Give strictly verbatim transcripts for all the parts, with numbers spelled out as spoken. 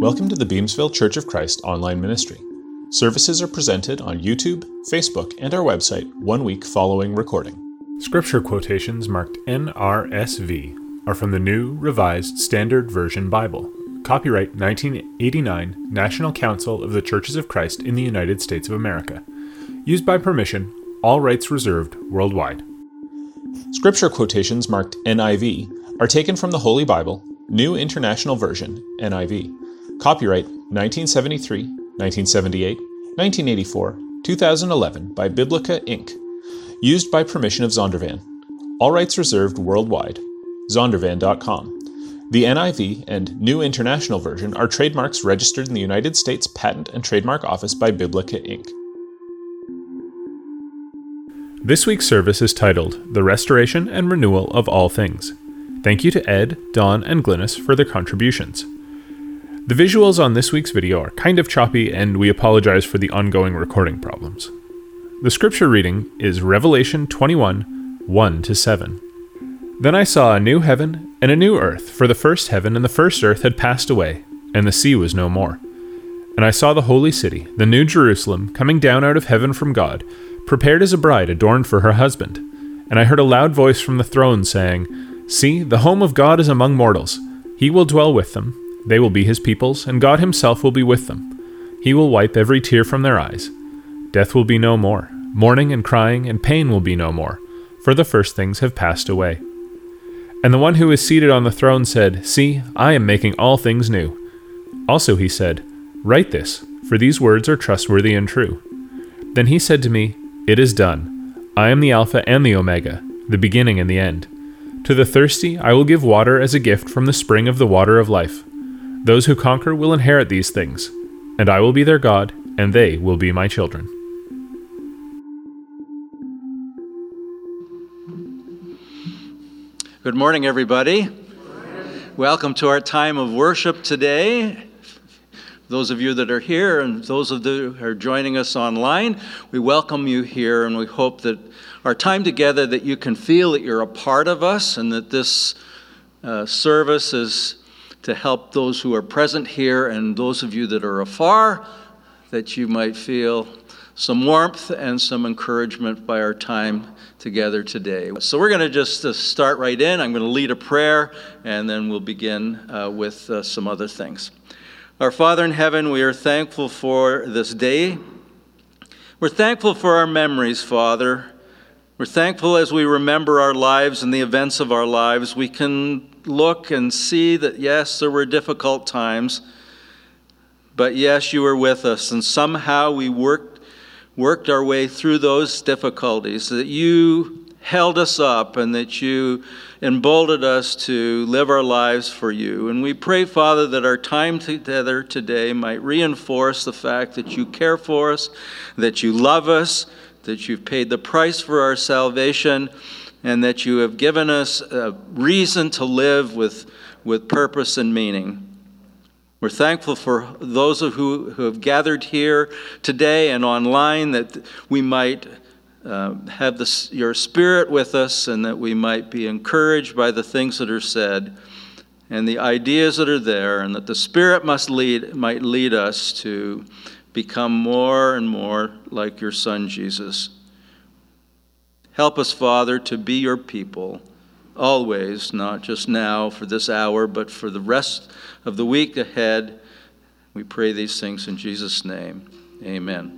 Welcome to the Beamsville Church of Christ online ministry. Services are presented on YouTube, Facebook, and our website one week following recording. Scripture quotations marked N R S V are from the New Revised Standard Version Bible, copyright nineteen eighty-nine, National Council of the Churches of Christ in the United States of America. Used by permission, all rights reserved worldwide. Scripture quotations marked N I V are taken from the Holy Bible, New International Version, N I V. Copyright nineteen seventy-three, nineteen seventy-eight, nineteen eighty-four, two thousand eleven by Biblica, Incorporated. Used by permission of Zondervan. All rights reserved worldwide. Zondervan dot com. The N I V and New International Version are trademarks registered in the United States Patent and Trademark Office by Biblica, Incorporated. This week's service is titled The Restoration and Renewal of All Things. Thank you to Ed, Don, and Glynis for their contributions. The visuals on this week's video are kind of choppy, and we apologize for the ongoing recording problems. The scripture reading is Revelation twenty-one, one to seven. Then I saw a new heaven and a new earth, for the first heaven and the first earth had passed away, and the sea was no more. And I saw the holy city, the new Jerusalem, coming down out of heaven from God, prepared as a bride adorned for her husband. And I heard a loud voice from the throne saying, See, the home of God is among mortals. He will dwell with them. They will be his peoples, and God himself will be with them. He will wipe every tear from their eyes. Death will be no more. Mourning and crying and pain will be no more, for the first things have passed away. And the one who is seated on the throne said, See, I am making all things new. Also he said, Write this, for these words are trustworthy and true. Then he said to me, It is done. I am the Alpha and the Omega, the beginning and the end. To the thirsty I will give water as a gift from the spring of the water of life. Those who conquer will inherit these things, and I will be their God, and they will be my children. Good morning, everybody. Good morning. Welcome to our time of worship today. Those of you that are here and those of you who are joining us online, we welcome you here, and we hope that our time together that you can feel that you're a part of us, and that this uh, service is to help those who are present here and those of you that are afar, that you might feel some warmth and some encouragement by our time together today. So we're going to just uh, start right in. I'm going to lead a prayer, and then we'll begin uh, with uh, some other things. Our Father in heaven, we are thankful for this day. We're thankful for our memories, Father. We're thankful as we remember our lives and the events of our lives. We can look and see that, yes, there were difficult times, but yes, you were with us, and somehow we worked worked our way through those difficulties, that you held us up and that you emboldened us to live our lives for you. And we pray, Father, that our time together today might reinforce the fact that you care for us, that you love us, that you've paid the price for our salvation, and that you have given us a reason to live with, with purpose and meaning. We're thankful for those of who, who have gathered here today and online, that we might uh, have this, your Spirit with us, and that we might be encouraged by the things that are said and the ideas that are there, and that the Spirit must lead, might lead us to become more and more like your Son, Jesus. Help us, Father, to be your people always, not just now for this hour, but for the rest of the week ahead. We pray these things in Jesus' name. Amen.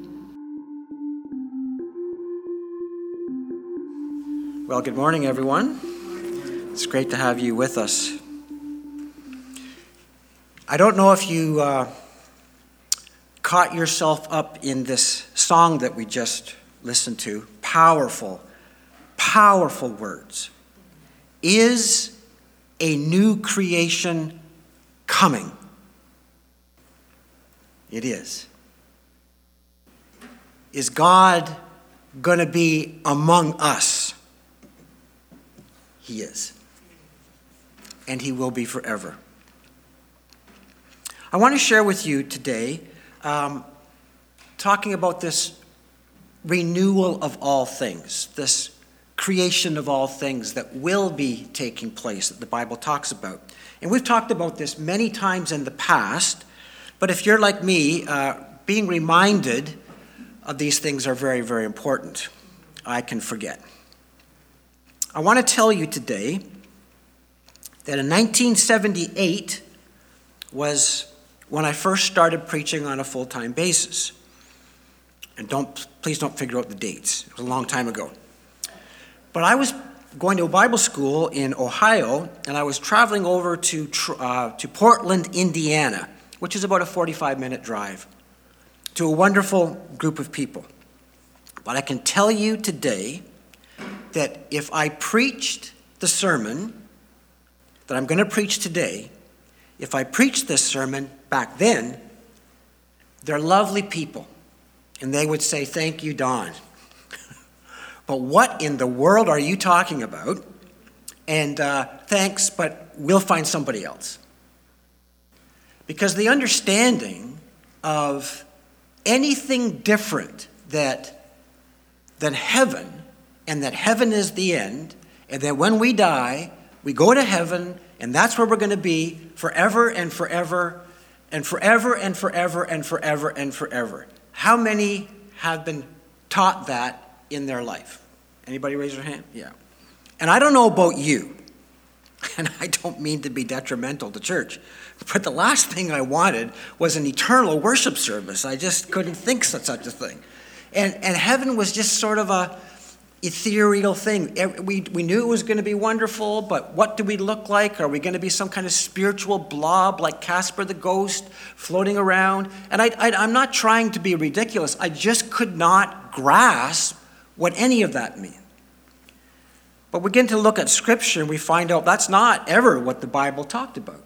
Well, good morning, everyone. It's great to have you with us. I don't know if you uh, caught yourself up in this song that we just listened to. Powerful, powerful words. Is a new creation coming? It is. Is God going to be among us? He is. And he will be forever. I want to share with you today, um, talking about this renewal of all things, this creation of all things that will be taking place that the Bible talks about. And we've talked about this many times in the past, but if you're like me, uh, being reminded of these things are very, very important. I can forget. I want to tell you today that in nineteen seventy-eight was when I first started preaching on a full-time basis. And don't please don't figure out the dates. It was a long time ago. But I was going to a Bible school in Ohio, and I was traveling over to uh, to Portland, Indiana, which is about a forty-five minute drive, to a wonderful group of people. But I can tell you today that if I preached the sermon that I'm going to preach today, if I preached this sermon back then, they're lovely people, and they would say, "Thank you, Don." But what in the world are you talking about? And uh, thanks, but we'll find somebody else. Because the understanding of anything different that, than heaven, and that heaven is the end, and that when we die, we go to heaven, and that's where we're going to be forever and forever, and forever and forever and forever and forever. How many have been taught that in their life? Anybody raise their hand? Yeah. And I don't know about you, and I don't mean to be detrimental to church, but the last thing I wanted was an eternal worship service. I just couldn't think of such a thing. And and heaven was just sort of a ethereal thing. We, we knew it was going to be wonderful, but what do we look like? Are we going to be some kind of spiritual blob like Casper the Ghost floating around? And I, I, I'm not trying to be ridiculous. I just could not grasp what any of that means. But we begin to look at Scripture and we find out that's not ever what the Bible talked about.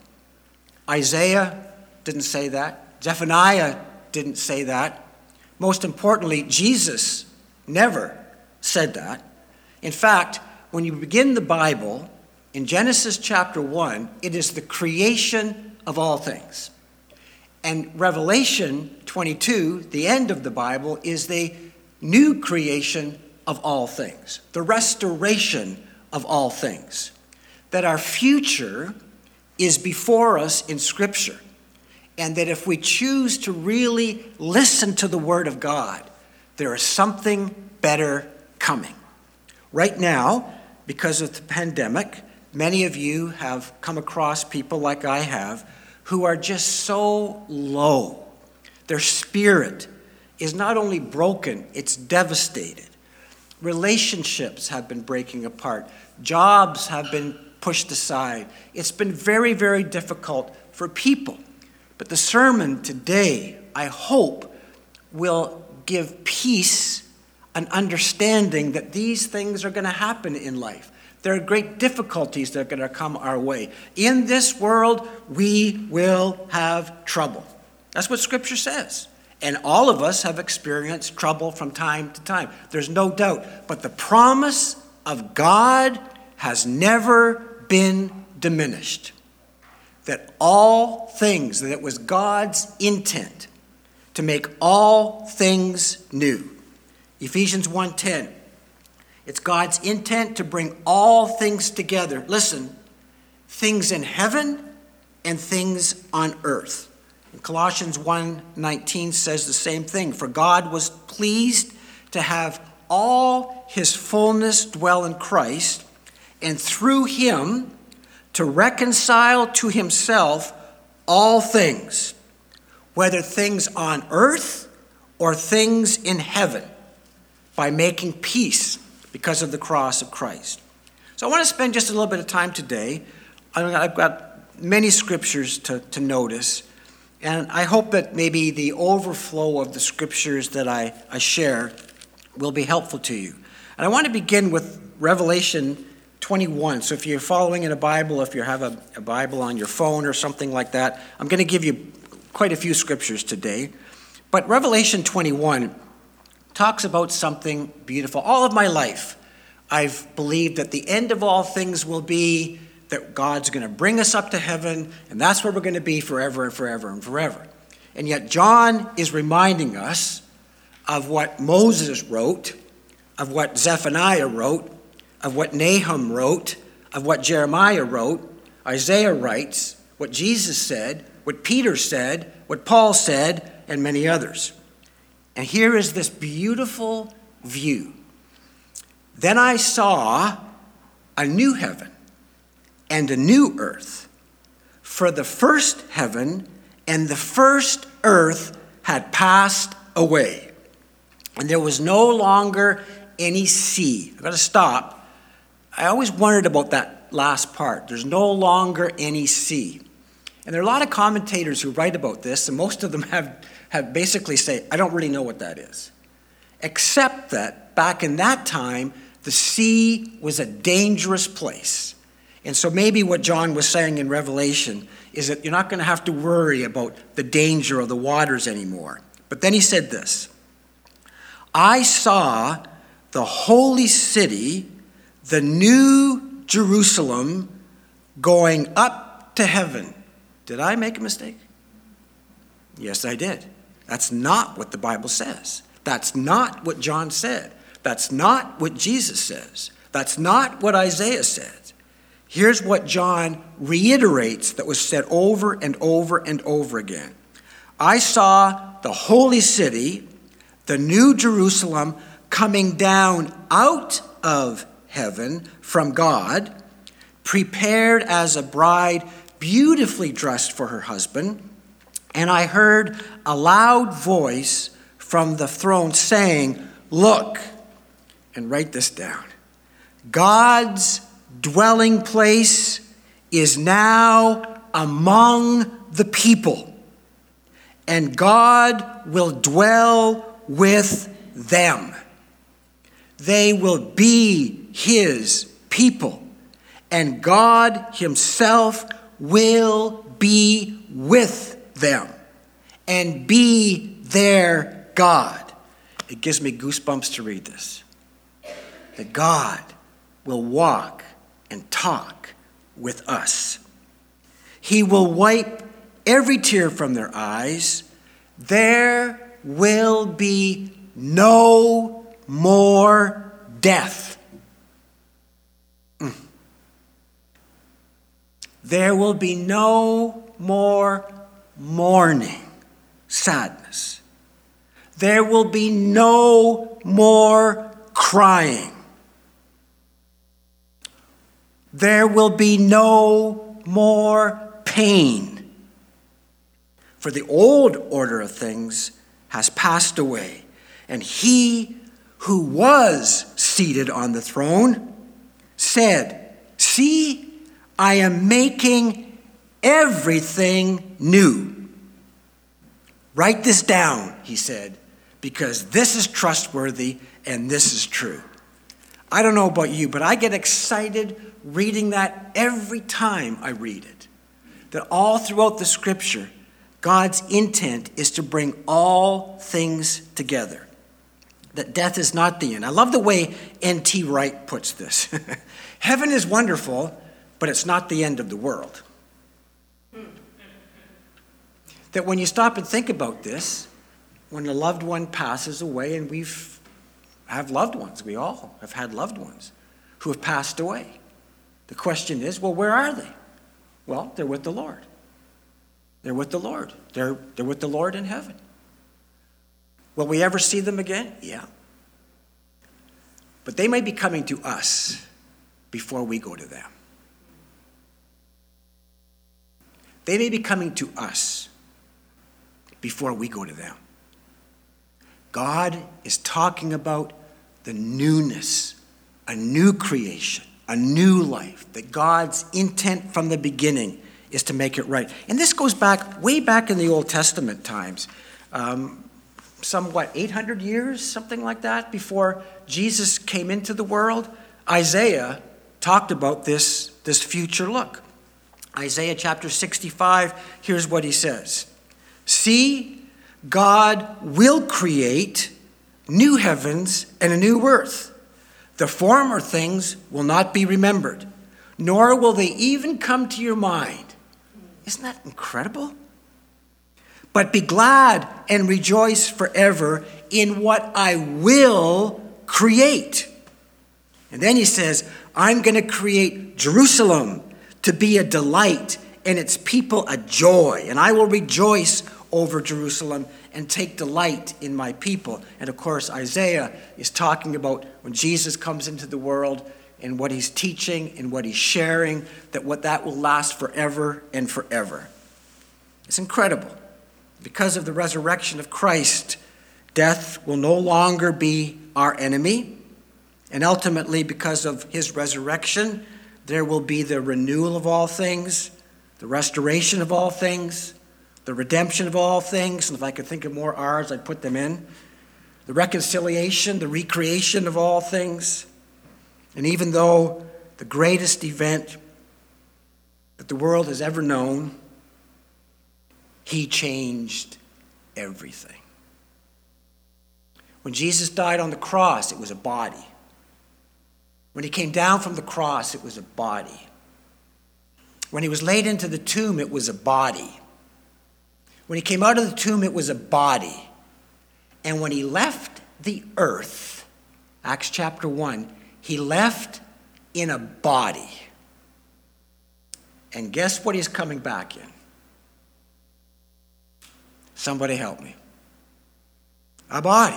Isaiah didn't say that. Zephaniah didn't say that. Most importantly, Jesus never said that. In fact, when you begin the Bible, in Genesis chapter one, it is the creation of all things. And Revelation twenty-two, the end of the Bible, is the new creation of all things, the restoration of all things. That our future is before us in Scripture. And that if we choose to really listen to the Word of God, there is something better coming. Right now, because of the pandemic, many of you have come across people like I have who are just so low. Their spirit is not only broken, it's devastated. Relationships have been breaking apart. Jobs have been pushed aside. It's been very, very difficult for people. But the sermon today, I hope, will give peace and understanding that these things are going to happen in life. There are great difficulties that are going to come our way. In this world, we will have trouble. That's what Scripture says. And all of us have experienced trouble from time to time. There's no doubt. But the promise of God has never been diminished. That all things, that it was God's intent to make all things new. Ephesians one ten. It's God's intent to bring all things together. Listen, things in heaven and things on earth. And Colossians one nineteen says the same thing. For God was pleased to have all his fullness dwell in Christ, and through him to reconcile to himself all things, whether things on earth or things in heaven, by making peace because of the cross of Christ. So I want to spend just a little bit of time today. I've got many scriptures to, to notice, and I hope that maybe the overflow of the scriptures that I, I share will be helpful to you. And I want to begin with Revelation twenty-one. So if you're following in a Bible, if you have a, a Bible on your phone or something like that, I'm going to give you quite a few scriptures today. But Revelation twenty-one talks about something beautiful. All of my life, I've believed that the end of all things will be that God's going to bring us up to heaven, and that's where we're going to be forever and forever and forever. And yet John is reminding us of what Moses wrote, of what Zephaniah wrote, of what Nahum wrote, of what Jeremiah wrote, Isaiah writes, what Jesus said, what Peter said, what Paul said, and many others. And here is this beautiful view. Then I saw a new heaven and a new earth, for the first heaven and the first earth had passed away, and there was no longer any sea. I've got to stop. I always wondered about that last part. There's no longer any sea. And there are a lot of commentators who write about this, and most of them have, have basically say, I don't really know what that is. Except that back in that time, the sea was a dangerous place. And so maybe what John was saying in Revelation is that you're not going to have to worry about the danger of the waters anymore. But then he said this, I saw the holy city, the new Jerusalem, going up to heaven. Did I make a mistake? Yes, I did. That's not what the Bible says. That's not what John said. That's not what Jesus says. That's not what Isaiah says. Here's what John reiterates that was said over and over and over again. I saw the holy city, the new Jerusalem, coming down out of heaven from God, prepared as a bride, beautifully dressed for her husband. And I heard a loud voice from the throne saying, look, and write this down, God's dwelling place is now among the people, and God will dwell with them. They will be his people, and God himself will be with them and be their God. It gives me goosebumps to read this. That God will walk and talk with us. He will wipe every tear from their eyes. There will be no more death. Mm. There will be no more mourning, sadness. There will be no more crying. There will be no more pain. For the old order of things has passed away, and he who was seated on the throne said, see, I am making everything new. Write this down, he said, because this is trustworthy and this is true. I don't know about you, but I get excited reading that every time I read it. That all throughout the scripture, God's intent is to bring all things together. That death is not the end. I love the way N T Wright puts this. Heaven is wonderful, but it's not the end of the world. That when you stop and think about this, when a loved one passes away, and we've have loved ones, we all have had loved ones who have passed away. The question is, well, where are they? Well, they're with the Lord. They're with the Lord. They're, they're with the Lord in heaven. Will we ever see them again? Yeah. But they may be coming to us before we go to them. They may be coming to us before we go to them. God is talking about the newness, a new creation, a new life, that God's intent from the beginning is to make it right. And this goes back, way back in the Old Testament times, um, some, what, eight hundred years, something like that, before Jesus came into the world. Isaiah talked about this, this future look. Isaiah chapter sixty-five, here's what he says. See, God will create new heavens and a new earth. The former things will not be remembered, nor will they even come to your mind. Isn't that incredible? But be glad and rejoice forever in what I will create. And then he says, I'm going to create Jerusalem to be a delight and its people a joy. And I will rejoice over Jerusalem and take delight in my people. And of course, Isaiah is talking about when Jesus comes into the world and what he's teaching and what he's sharing, that what that will last forever and forever. It's incredible. Because of the resurrection of Christ, death will no longer be our enemy. And ultimately, because of his resurrection, there will be the renewal of all things, the restoration of all things, the redemption of all things. And if I could think of more R's, I'd put them in. The reconciliation, the recreation of all things. And even though the greatest event that the world has ever known, he changed everything. When Jesus died on the cross, it was a body. When he came down from the cross, it was a body. When he was laid into the tomb, it was a body. When he came out of the tomb, it was a body. And when he left the earth, Acts chapter one, he left in a body. And guess what he's coming back in? Somebody help me. A body.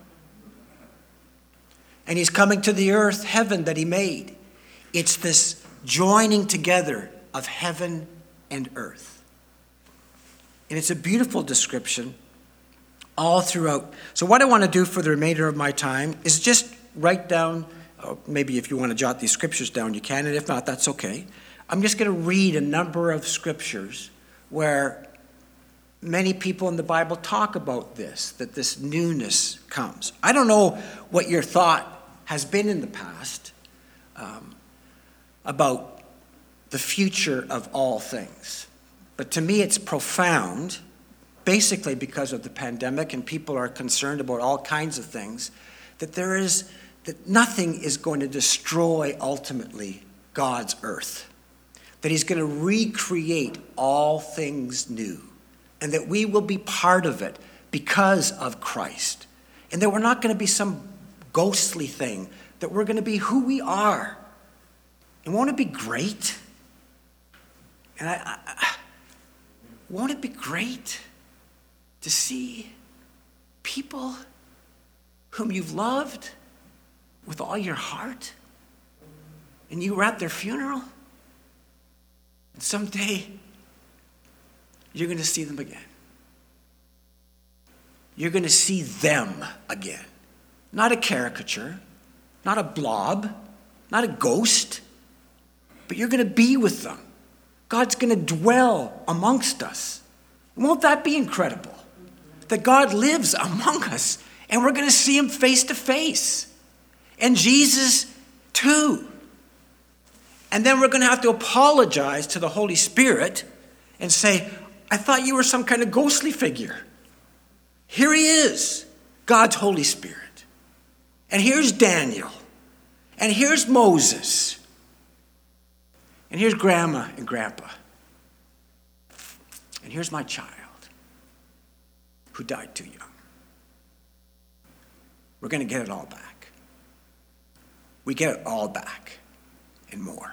And he's coming to the earth, heaven that he made. It's this joining together of heaven and earth. And it's a beautiful description all throughout. So what I want to do for the remainder of my time is just write down, uh, maybe if you want to jot these scriptures down, you can, and if not, that's okay. I'm just going to read a number of scriptures where many people in the Bible talk about this, that this newness comes. I don't know what your thought has been in the past um, about the future of all things. But to me, it's profound, basically because of the pandemic, and people are concerned about all kinds of things, that there is, that nothing is going to destroy ultimately God's earth. That he's going to recreate all things new. And that we will be part of it because of Christ. And that we're not going to be some ghostly thing, that we're going to be who we are. And won't it be great? And I, I, I won't it be great to see people whom you've loved with all your heart, and you were at their funeral, and someday you're going to see them again. You're going to see them again. Not a caricature, not a blob, not a ghost, but you're going to be with them. God's going to dwell amongst us. Won't that be incredible? That God lives among us, and we're going to see him face to face. And Jesus too. And then we're going to have to apologize to the Holy Spirit and say, I thought you were some kind of ghostly figure. Here he is, God's Holy Spirit. And here's Daniel. And here's Moses. And here's Grandma and Grandpa. And here's my child who died too young. We're going to get it all back. We get it all back and more.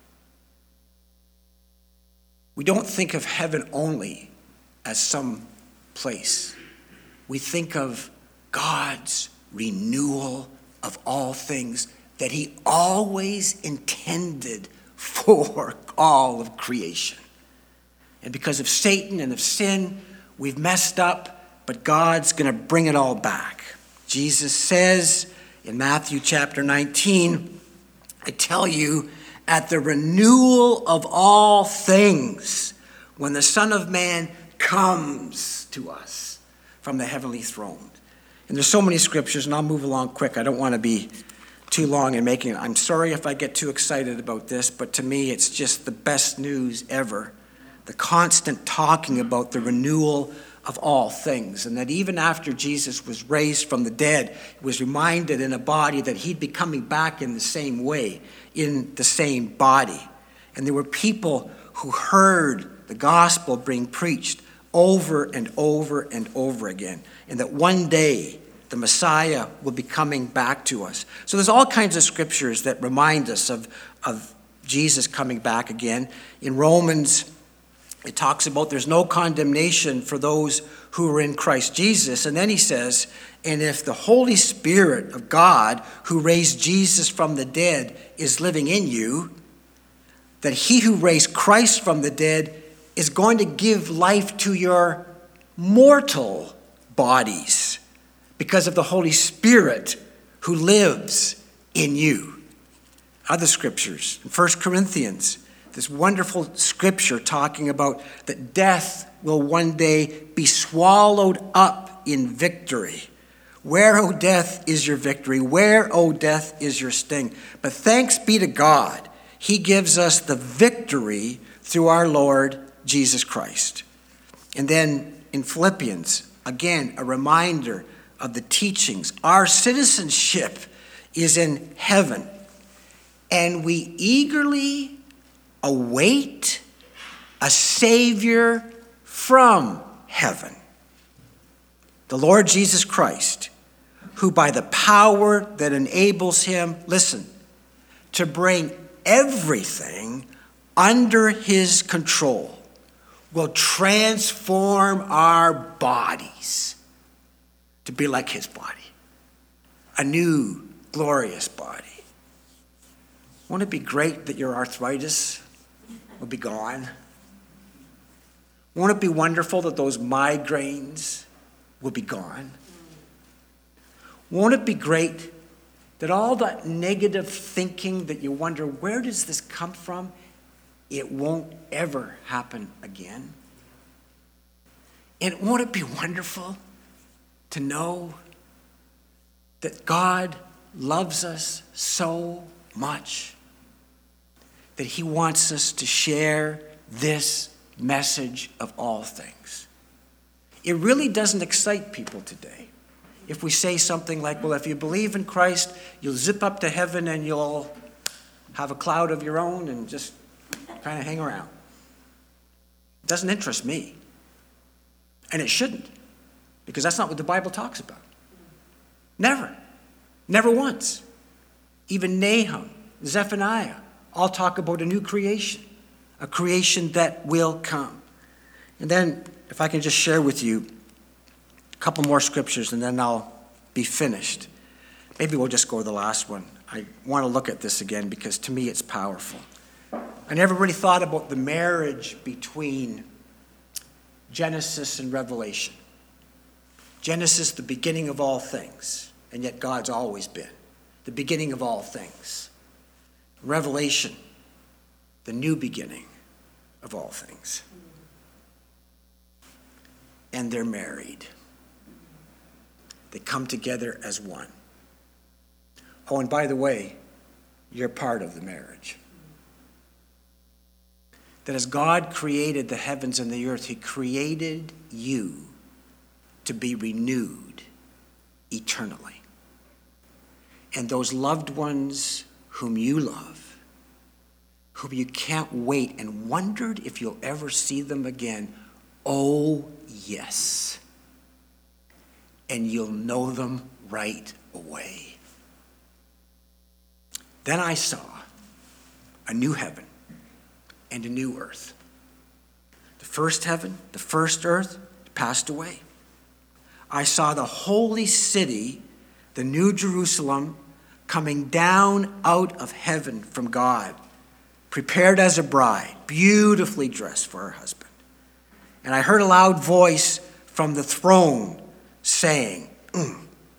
We don't think of heaven only as some place. We think of God's renewal of all things that he always intended for all of creation. And because of Satan and of sin, we've messed up, but God's going to bring it all back. Jesus says in Matthew chapter nineteen, I tell you, at the renewal of all things, when the Son of Man comes to us from the heavenly throne. And there's so many scriptures, and I'll move along quick. I don't want to be too long in making it. I'm sorry if I get too excited about this, but to me it's just the best news ever. The constant talking about the renewal of all things, and that even after Jesus was raised from the dead, he was reminded in a body that he'd be coming back in the same way, in the same body. And there were people who heard the gospel being preached over and over and over again, and that one day the Messiah will be coming back to us. So there's all kinds of scriptures that remind us of, of Jesus coming back again. In Romans, it talks about there's no condemnation for those who are in Christ Jesus. And then he says, and if the Holy Spirit of God, who raised Jesus from the dead, is living in you, that he who raised Christ from the dead is going to give life to your mortal bodies because of the Holy Spirit who lives in you. Other scriptures, in First Corinthians, this wonderful scripture talking about that death will one day be swallowed up in victory. Where, O death, is your victory? Where, O death, is your sting? But thanks be to God, he gives us the victory through our Lord Jesus Christ. And then in Philippians, again, a reminder of the teachings. Our citizenship is in heaven, and we eagerly await a Savior from heaven, the Lord Jesus Christ, who by the power that enables him, listen, to bring everything under his control, will transform our bodies to be like his body, a new, glorious body. Won't it be great that your arthritis will be gone? Won't it be wonderful that those migraines will be gone? Won't it be great that all that negative thinking that you wonder, where does this come from? It won't ever happen again. And won't it be wonderful to know that God loves us so much that he wants us to share this message of all things? It really doesn't excite people today if we say something like, well, if you believe in Christ, you'll zip up to heaven and you'll have a cloud of your own and just kind of hang around. It doesn't interest me. And it shouldn't, because that's not what the Bible talks about. Never. Never once. Even Nahum, Zephaniah, all talk about a new creation, a creation that will come. And then, if I can just share with you a couple more scriptures, and then I'll be finished. Maybe we'll just go to the last one. I want to look at this again because to me it's powerful. I never really thought about the marriage between Genesis and Revelation. Genesis, the beginning of all things, and yet God's always been the beginning of all things. Revelation, the new beginning of all things. And they're married. They come together as one. Oh, and by the way, you're part of the marriage. That as God created the heavens and the earth, he created you to be renewed eternally. And those loved ones whom you love, whom you can't wait and wondered if you'll ever see them again, oh yes. And you'll know them right away. Then I saw a new heaven and a new earth. The first heaven, the first earth passed away. I saw the holy city, the new Jerusalem, coming down out of heaven from God, prepared as a bride, beautifully dressed for her husband. And I heard a loud voice from the throne saying, mm.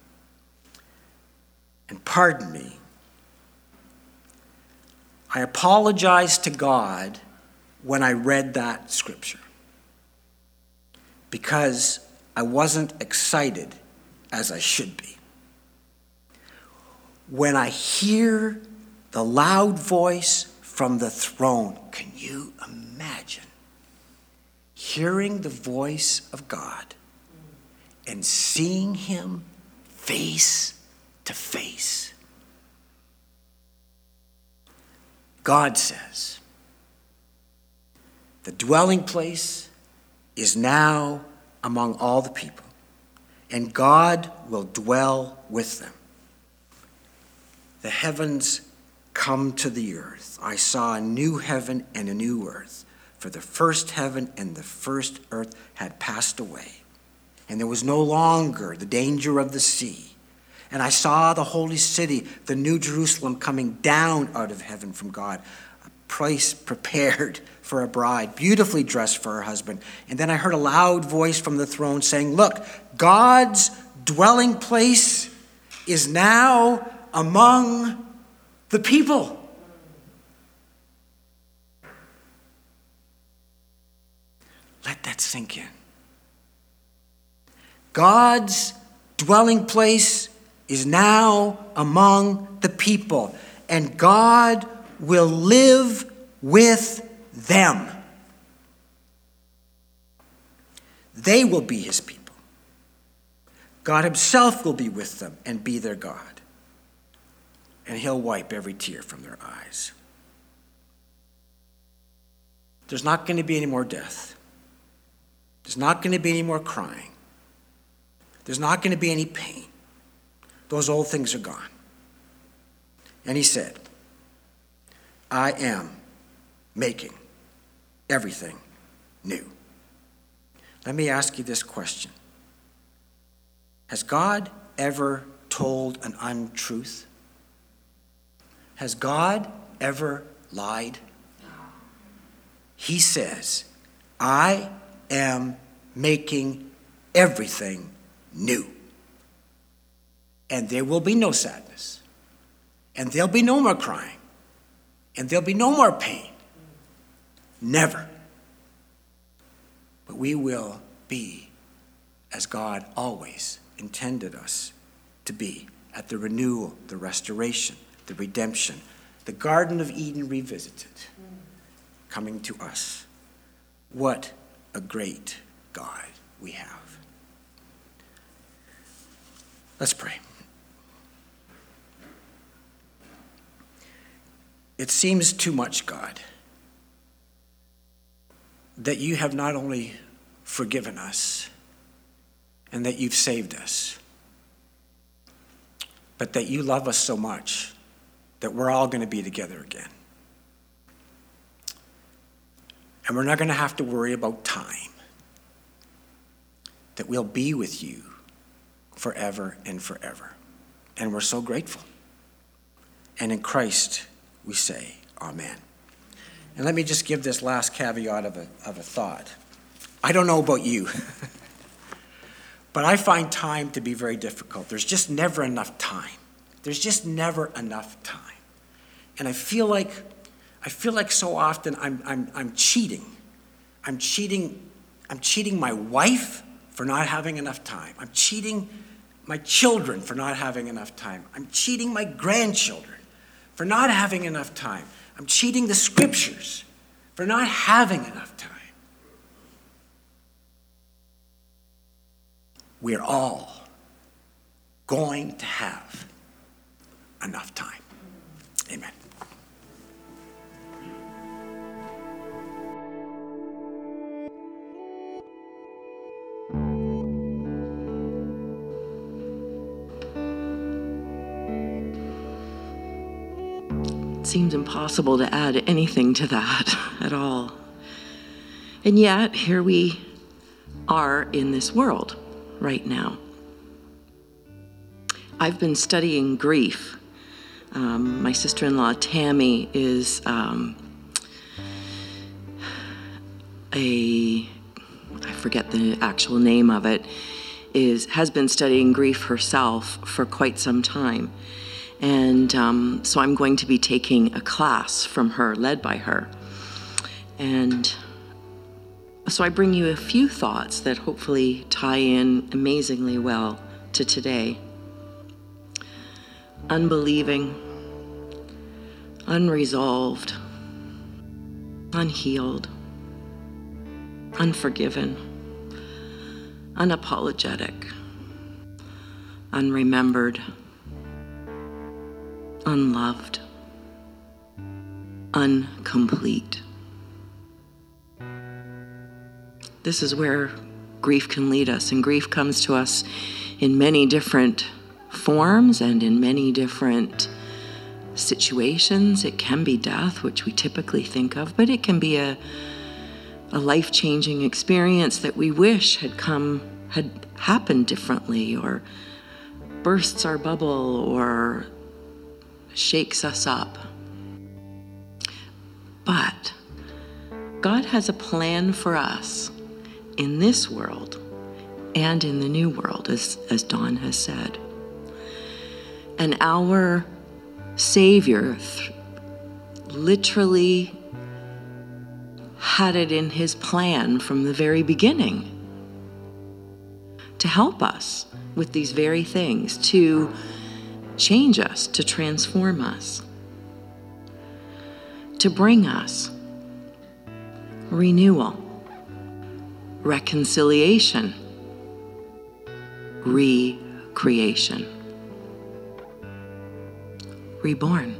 and pardon me, I apologized to God when I read that scripture because I wasn't excited as I should be. When I hear the loud voice from the throne, can you imagine hearing the voice of God and seeing him face to face? God says, the dwelling place is now among all the people, and God will dwell with them. The heavens come to the earth. I saw a new heaven and a new earth, for the first heaven and the first earth had passed away, and there was no longer the danger of the sea. And I saw the holy city, the new Jerusalem, coming down out of heaven from God, a place prepared for a bride, beautifully dressed for her husband. And then I heard a loud voice from the throne saying, "Look, God's dwelling place is now among the people." Let that sink in. God's dwelling place is now among the people, and God will live with them. They will be his people. God himself will be with them and be their God, and he'll wipe every tear from their eyes. There's not going to be any more death. There's not going to be any more crying. There's not going to be any pain. Those old things are gone. And he said, "I am making everything new." Let me ask you this question. Has God ever told an untruth? Has God ever lied? He says, "I am making everything new. And there will be no sadness. And there'll be no more crying. And there'll be no more pain. Never. But we will be as God always intended us to be, at the renewal, the restoration, the redemption, the Garden of Eden revisited, coming to us. What a great God we have. Let's pray. It seems too much, God, that you have not only forgiven us and that you've saved us, but that you love us so much that we're all going to be together again. And we're not going to have to worry about time, that we'll be with you forever and forever. And we're so grateful. And in Christ we say, amen. And let me just give this last caveat of a, of a thought. I don't know about you, but I find time to be very difficult. There's just never enough time. There's just never enough time. And I feel like I feel like so often I'm I'm I'm cheating. I'm cheating, I'm cheating my wife for not having enough time. I'm cheating my children for not having enough time. I'm cheating my grandchildren for not having enough time. I'm cheating the scriptures for not having enough time. We're all going to have enough time. Amen. It seems impossible to add anything to that at all. And yet, here we are in this world right now. I've been studying grief. Um, my sister-in-law, Tammy, is um, a, I forget the actual name of it, is has been studying grief herself for quite some time. And um, so I'm going to be taking a class from her, led by her. And so I bring you a few thoughts that hopefully tie in amazingly well to today. Unbelieving, unresolved, unhealed, unforgiven, unapologetic, unremembered, unloved, incomplete. This is where grief can lead us, and grief comes to us in many different forms and in many different situations. It can be death, which we typically think of, but it can be a, a life-changing experience that we wish had come, had happened differently, or bursts our bubble, or shakes us up. But God has a plan for us in this world and in the new world, as, as Don has said. And our Savior th- literally had it in his plan from the very beginning to help us with these very things, to change us, to transform us, to bring us renewal, reconciliation, recreation, reborn.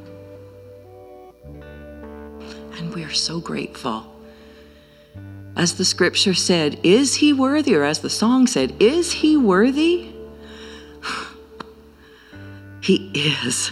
And we are so grateful. As the scripture said, is he worthy? Or as the song said, is he worthy? He is.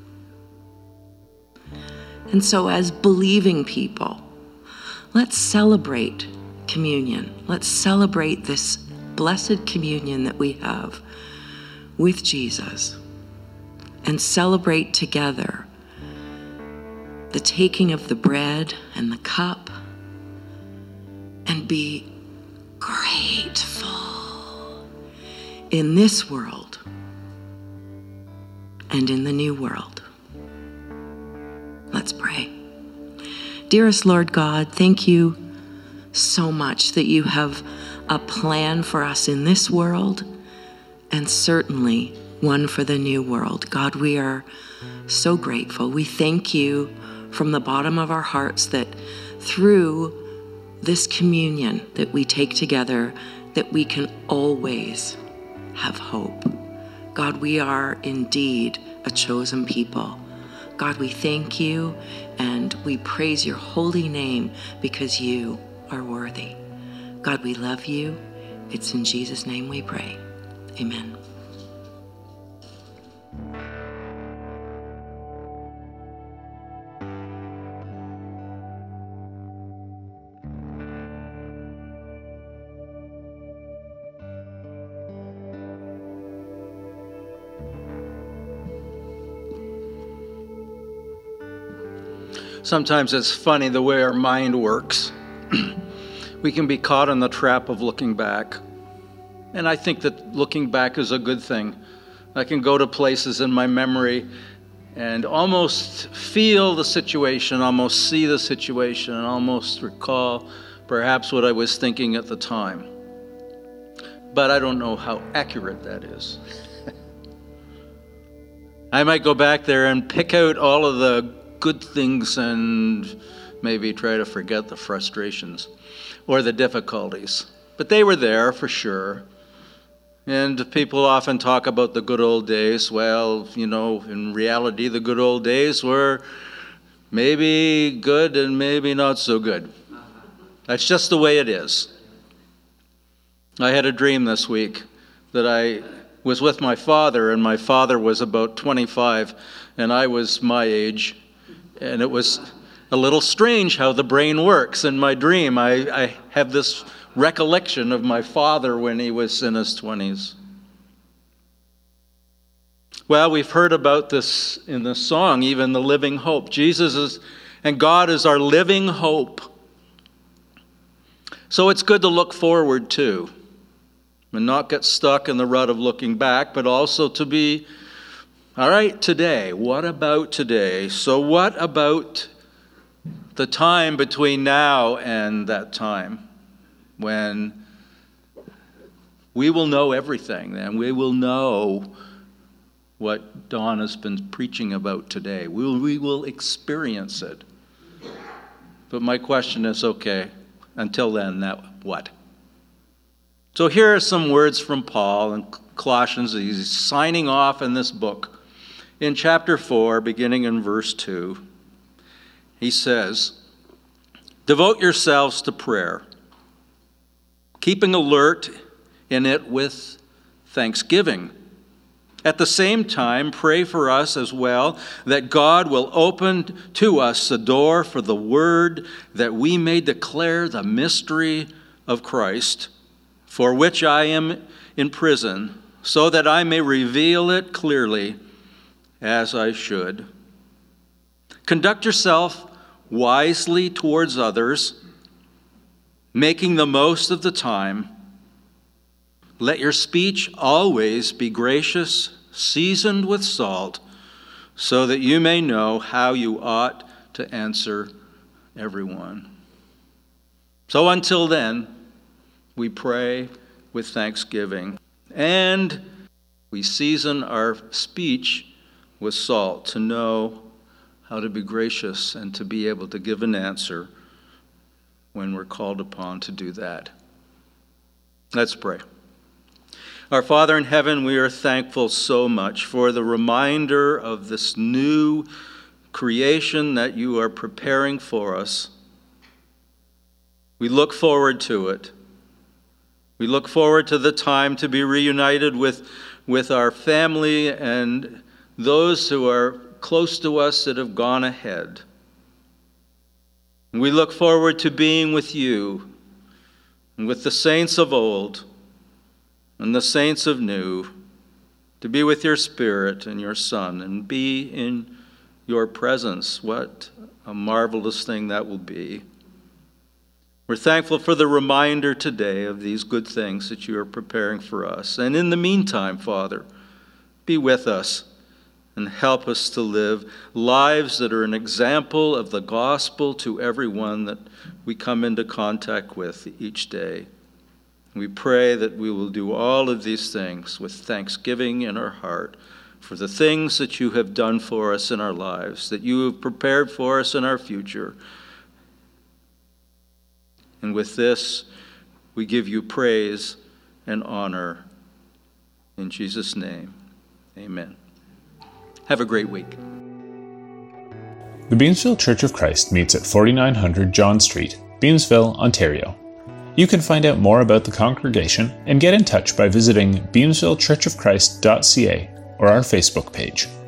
And so as believing people, let's celebrate communion. Let's celebrate this blessed communion that we have with Jesus, and celebrate together the taking of the bread and the cup, and be grateful in this world and in the new world. Let's pray. Dearest Lord God, thank you so much that you have a plan for us in this world, and certainly one for the new world. God, we are so grateful. We thank you from the bottom of our hearts that through this communion that we take together, that we can always have hope. God, we are indeed a chosen people. God, we thank you and we praise your holy name because you are worthy. God, we love you. It's in Jesus' name we pray. Amen. Sometimes it's funny the way our mind works. We can be caught in the trap of looking back. And I think that looking back is a good thing. I can go to places in my memory and almost feel the situation, almost see the situation, and almost recall perhaps what I was thinking at the time. But I don't know how accurate that is. I might go back there and pick out all of the good things and maybe try to forget the frustrations or the difficulties. But they were there for sure. And people often talk about the good old days. Well, you know, in reality, the good old days were maybe good and maybe not so good. That's just the way it is. I had a dream this week that I was with my father, and my father was about twenty-five, and I was my age. And it was a little strange how the brain works. In my dream, I, I have this recollection of my father when he was in his twenties. Well, we've heard about this in the song, even the living hope. Jesus is, and God is our living hope. So it's good to look forward too, and not get stuck in the rut of looking back, but also to be, all right, today, what about today? So what about the time between now and that time when we will know everything, and we will know what Don has been preaching about today. We will, we will experience it. But my question is, okay, until then, that what? So here are some words from Paul in Colossians. He's signing off in this book. In chapter four, beginning in verse two, he says, devote yourselves to prayer, keeping alert in it with thanksgiving. At the same time, pray for us as well, that God will open to us the door for the word, that we may declare the mystery of Christ, for which I am in prison, so that I may reveal it clearly as I should. Conduct yourself wisely towards others, making the most of the time. Let your speech always be gracious, seasoned with salt, so that you may know how you ought to answer everyone. So until then, we pray with thanksgiving, and we season our speech with salt to know how to be gracious and to be able to give an answer when we're called upon to do that. Let's pray. Our Father in heaven, we are thankful so much for the reminder of this new creation that you are preparing for us. We look forward to it. We look forward to the time to be reunited with, with our family and those who are close to us that have gone ahead. We look forward to being with you and with the saints of old and the saints of new, to be with your Spirit and your Son and be in your presence. What a marvelous thing that will be. We're thankful for the reminder today of these good things that you are preparing for us. And in the meantime, Father, be with us and help us to live lives that are an example of the gospel to everyone that we come into contact with each day. We pray that we will do all of these things with thanksgiving in our heart for the things that you have done for us in our lives, that you have prepared for us in our future. And with this, we give you praise and honor. In Jesus' name, amen. Have a great week. The Beamsville Church of Christ meets at forty-nine hundred John Street, Beamsville, Ontario. You can find out more about the congregation and get in touch by visiting beamsville church of christ dot c a or our Facebook page.